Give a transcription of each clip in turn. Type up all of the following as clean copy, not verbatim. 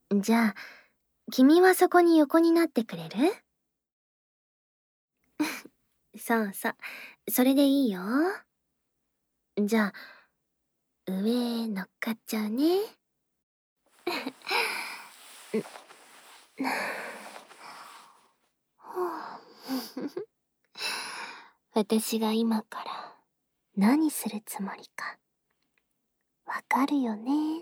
じゃあ、君はそこに横になってくれる？そうそう、それでいいよ。じゃあ、上乗っかっちゃうね。私が今から何するつもりかわかるよね。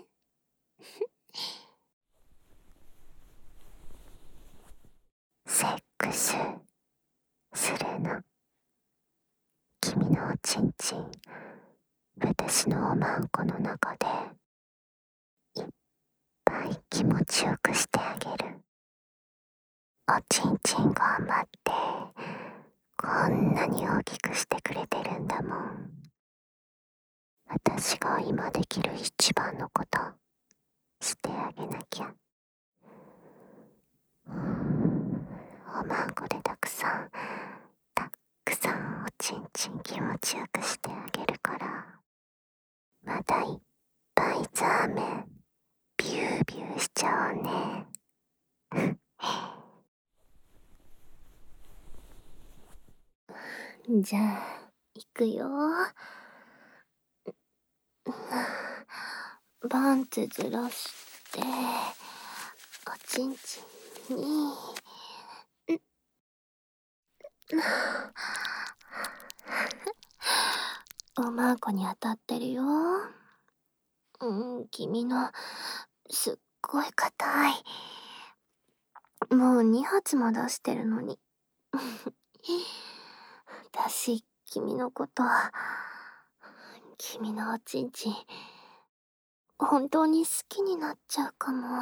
セックスするの。君のおちんちん、私のおまんこの中でいっぱい気持ちよくしてあげる。おちんちん頑張ってこんなに大きくしてくれてるんだもん。私が今できる一番のことしてあげなきゃ。おまんこでたくさんおちんちん気持ちよくしてあげるから、またいっぱいザーメンビュービューしちゃおうね。じゃあ、いくよ。パンツずらして、おちんちんに、おまんこに当たってるよ。君の、すっごい硬い。もう2発も出してるのに。私、君のこと、君のおちんちん、本当に好きになっちゃうかも。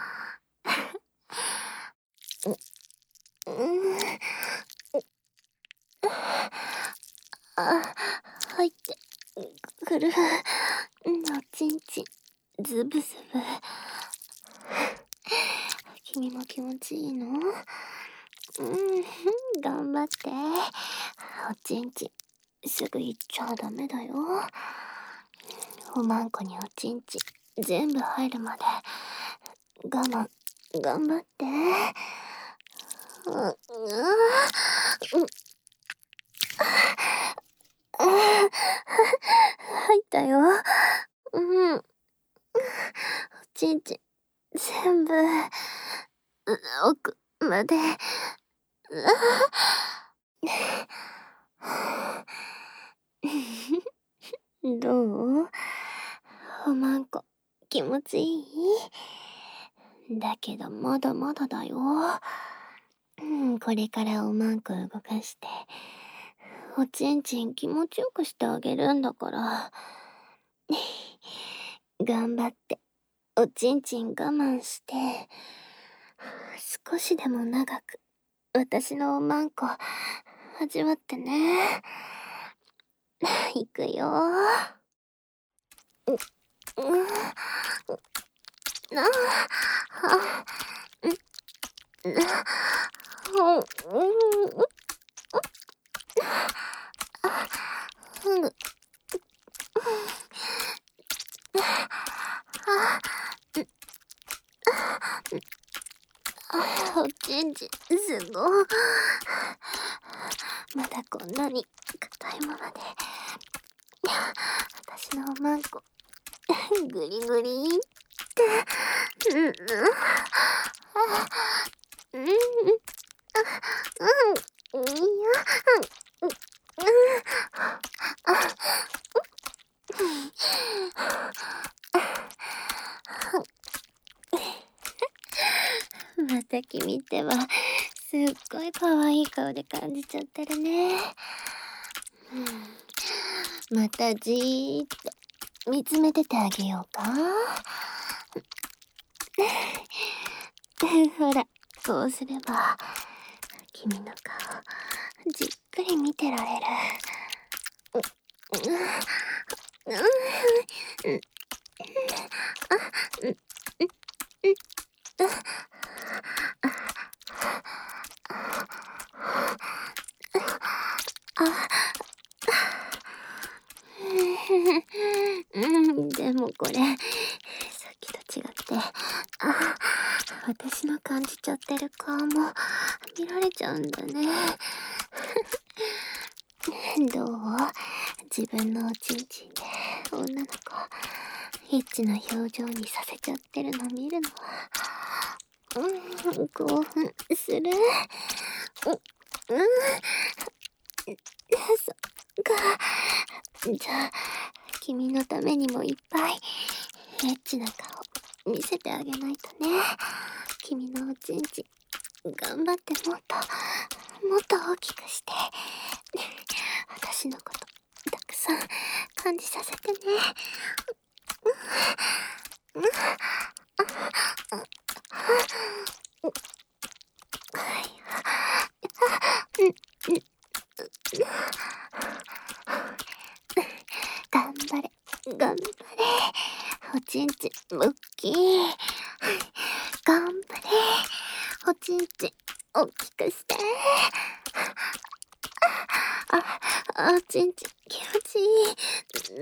入ってくる。おちんちん、ズブズブ。君も気持ちいいの？頑張って。おちんちん、すぐ行っちゃダメだよ。おまんこにおちんちん、全部入るまで、頑張って。入ったよ。おちんちん、全部、奥まで。どう？おまんこ、気持ちいい？だけどまだまだだよ。これからおまんこ動かして、おちんちん気持ちよくしてあげるんだから。頑張って、おちんちん我慢して、少しでも長く、私のおまんこ、味わってね。いくよ。おちんちん、すごい。まだこんなに硬いままで、私のおまんこ、グリグリって、また君ってば、すっごい可愛い顔で感じちゃってるね。またじーっと見つめててあげようか。ほら、こうすれば、君の顔、じっくり見てられる。でもこれ、さっきと違って、 私の感じちゃってる顔も見られちゃうんだね。どう？自分のおちんちんで女の子エッチな表情にさせちゃってるの見るのは、興奮する。そっか。じゃあ君のためにもいっぱいエッチな顔見せてあげないとね。君のおちんちん頑張ってもっと大きくして私のことたくさん感じさせてね。頑張れ頑張れ、おちんちん大きい。頑張れ、おちんちん大きくして。おちんちん気持ちいい。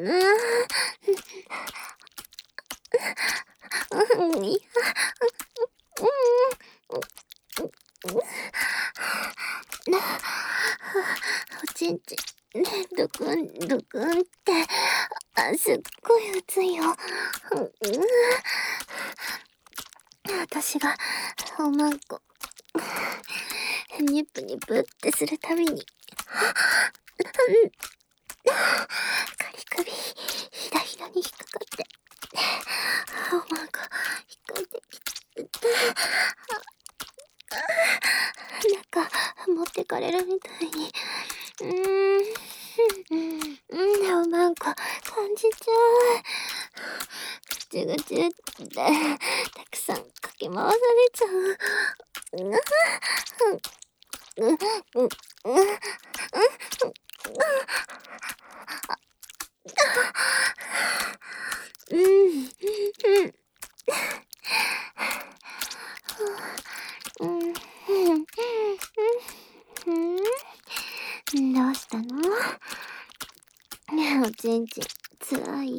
いや、おちんちんドクンドクンって、すっごい熱いよ。私がおまんこニュプニュプってするたびにカリ首ひだひだに引っかかっておまんこ引っかいてきて、なんか持ってかれるみたいにおまんこ感じちゃう。ぐちゅぐちゅってたくさんかき回されちゃう。どうしたの？おちんちんつらい？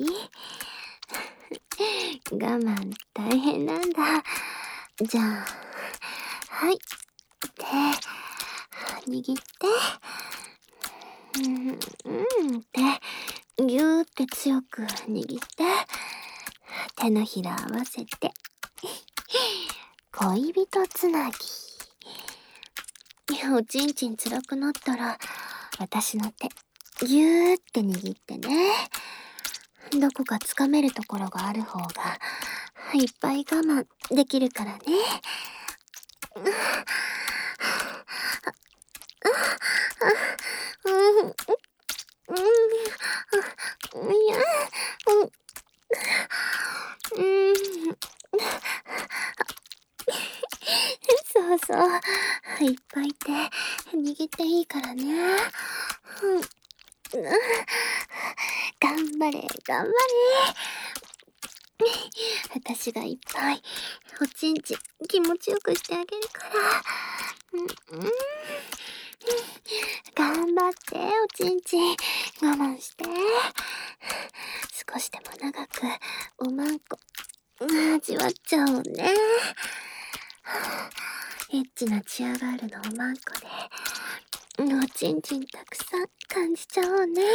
我慢大変なんだ。じゃあはい手握って手ぎゅーって強く握って手のひら合わせて恋人つなぎ。おちんちん辛くなったら私の手ぎゅーって握ってね。どこかつかめるところがある方がいっぱい我慢できるからね。そうそう、いっぱい手握っていいからね。頑張れ頑張れ。私がいっぱいおちんちん気持ちよくしてあげるから。頑張っておちんちん我慢して。少しでも長くおまんこ味わっちゃおうね。エッチなチアガールのおまんこでおちんちんたくさん感じちゃおうね。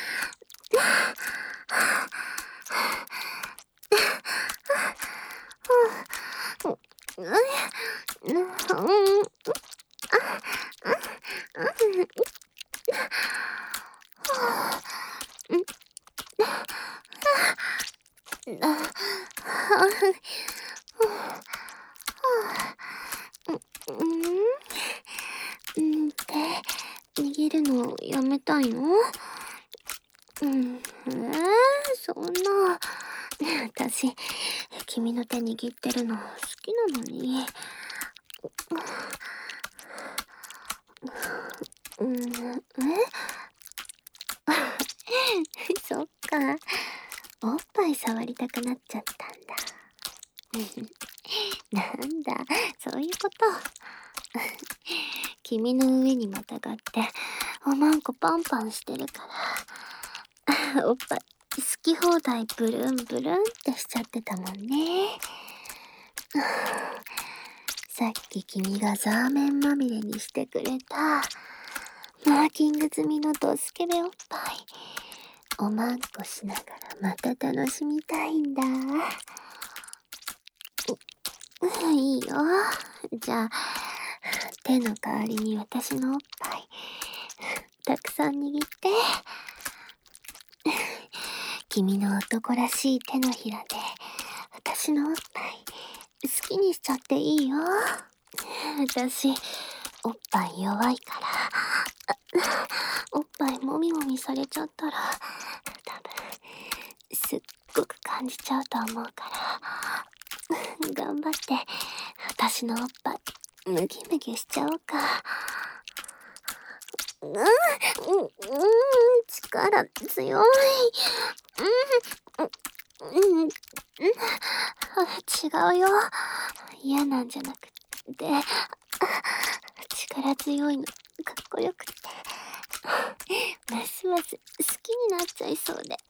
手握るのやめたいの？そんな。私、君の手握ってるの好きなのに。そっか。おっぱい触りたくなっちゃったんだ。なんだ、そういうこと。君の上にまたがっておまんこパンパンしてるからおっぱい好き放題ブルンブルンってしちゃってたもんね。 さっき君がザーメンまみれにしてくれたマーキング済みのドスケベおっぱいおまんこしながらまた楽しみたいんだ。いいよ。じゃあ手の代わりに私のおっぱいたくさん握って君の男らしい手のひらで私のおっぱい好きにしちゃっていいよ。私おっぱい弱いからおっぱいもみもみされちゃったら多分すっごく感じちゃうと思うから頑張って私のおっぱいムギムギしちゃおうか。力強い。違うよ。嫌なんじゃなくて、力強いのかっこよくて、ますます好きになっちゃいそうで。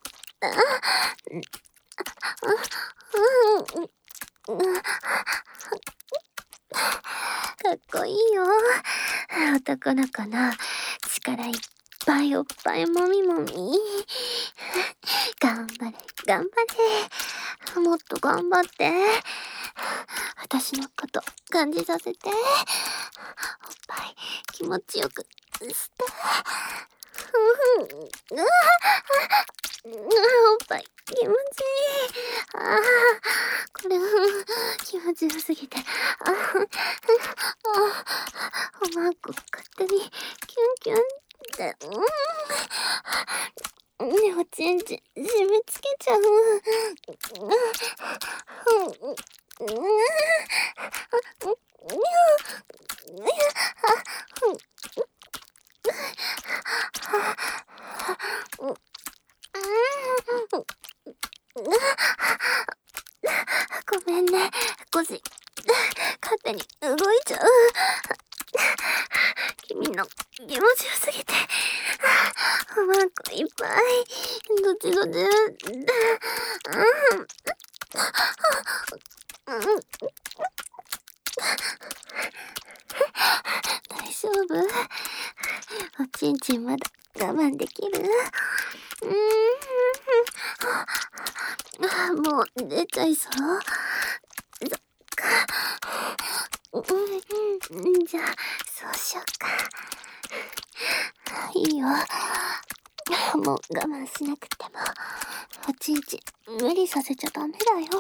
かっこいいよ。男の子の力いっぱいおっぱいもみもみ。頑張れ、頑張れ。もっと頑張って。私のこと感じさせて。おっぱい気持ちよくして。おっぱい気持ちいい。これ気持ちよすぎて。おまんこ勝手にキュンキュンって。おちんち締め付けちゃう。ごめんね、腰勝手に動いちゃう。君の気持ちよすぎておまんこいっぱいどっちどっち大丈夫？おちんちんまだ我慢できる？もう出ちゃいそう。そっか。じゃあそうしよっか。いいよ。もう我慢しなくてもおちんち無理させちゃダメだよ。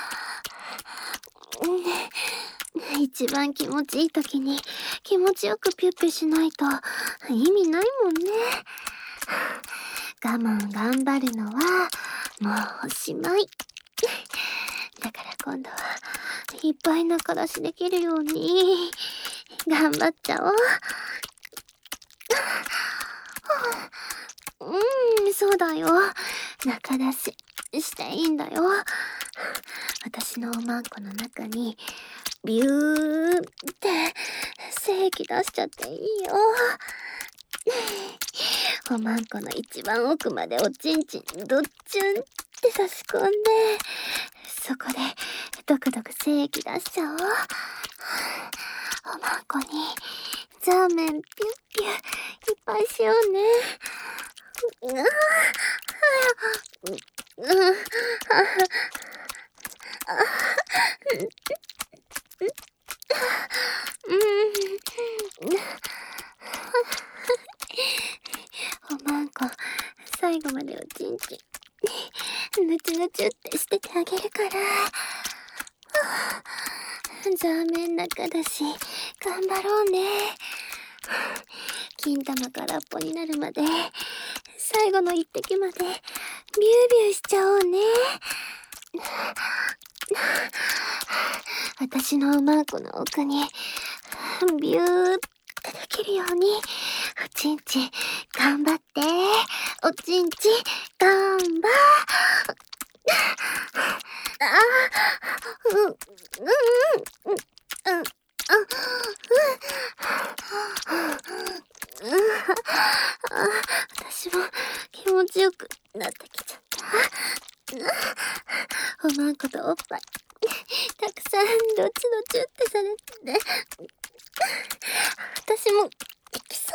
一番気持ちいい時に気持ちよくピュッピュしないと意味ないもんね。我慢頑張るのはもうおしまい。だから今度はいっぱい中出しできるように頑張っちゃおう。そうだよ。中出ししていいんだよ。私のおまんこの中にビューって精液出しちゃっていいよ。おまんこの一番奥までおちんちんどっちゅんって差し込んで、そこでドクドク精液出しちゃおう。おまんこにザーメンピュッピュいっぱいしようね。おまんこ最後までおちんちんぬちぬちゅってしててあげるから。ザーメン中だし頑張ろうね。金玉空っぽになるまで最後の一滴までビュービューしちゃおうね。私のおまんこの奥にビューってできるようにおちんち頑張って。おちんち頑張私も気持ちよくなってきちゃった。おまんことおっぱいたくさんどっちどっチュってされて、私もできそう。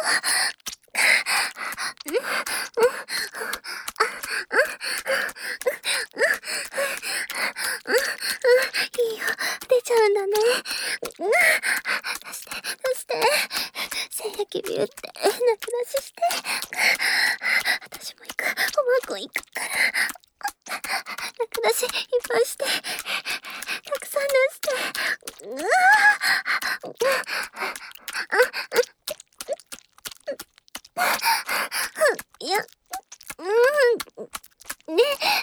いいよ、出ちゃうんだね。出して、出して。精液ビューって泣き出しして。私も行く、おまんこ行くから。泣き出しいっぱいして。たくさん出して。いや、ね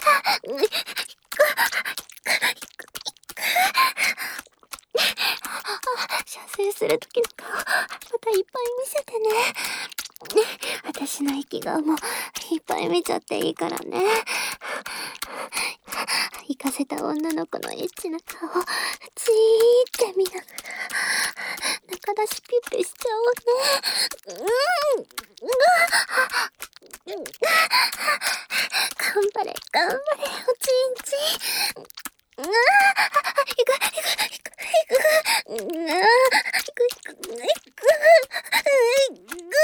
射精する時の顔、またいっぱい見せてね。私の息がもういっぱい見ちゃっていいからね。行かせた女の子のエッチな顔、じーって見ながら、中出しピッピしちゃおうね。頑張れ、頑張れ、おちんちん。行く、行く、行く、行く、行く、行く、行く、行く。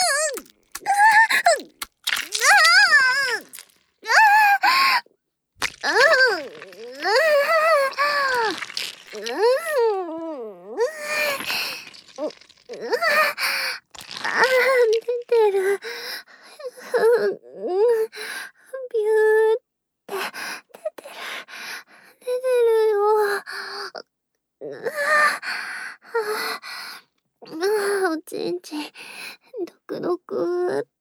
出てる。ビューって出てる。出てるよ。おちんちん、ドクドクって。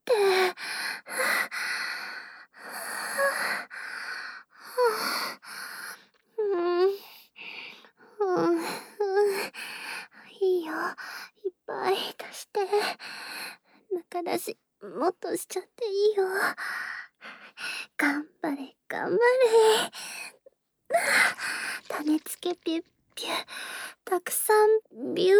いいよ。いっぱい出して。中出し、もっとしちゃっていいよ。頑張れ、頑張れ。種付けピュッピュ。たくさんビュー。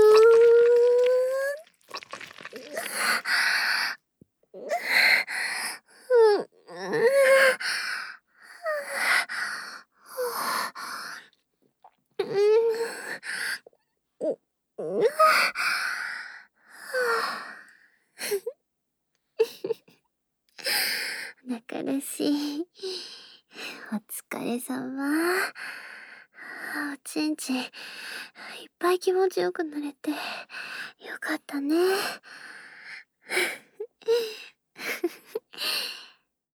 仲らしい。お疲れ様。おちんちん、いっぱい気持ちよくなれて、よかったね。